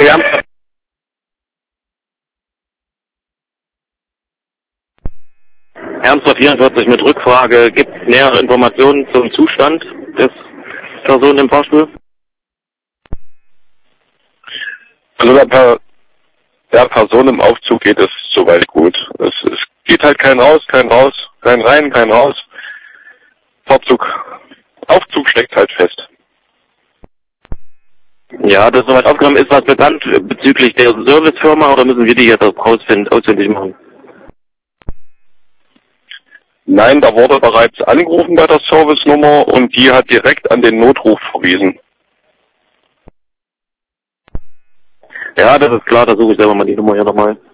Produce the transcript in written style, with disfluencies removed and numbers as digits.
Ernster 44 mit Rückfrage. Gibt es nähere Informationen zum Zustand des Personen im Fahrstuhl? Also der Person im Aufzug geht es soweit gut. Es geht halt kein raus, kein rein, kein raus. Aufzug steckt halt fest. Ja, das soweit aufgenommen. Ist was bekannt bezüglich der Servicefirma oder müssen wir die jetzt ausfindig machen? Nein, da wurde bereits angerufen bei der Servicenummer und die hat direkt an den Notruf verwiesen. Ja, das ist klar, da suche ich selber mal die Nummer hier nochmal.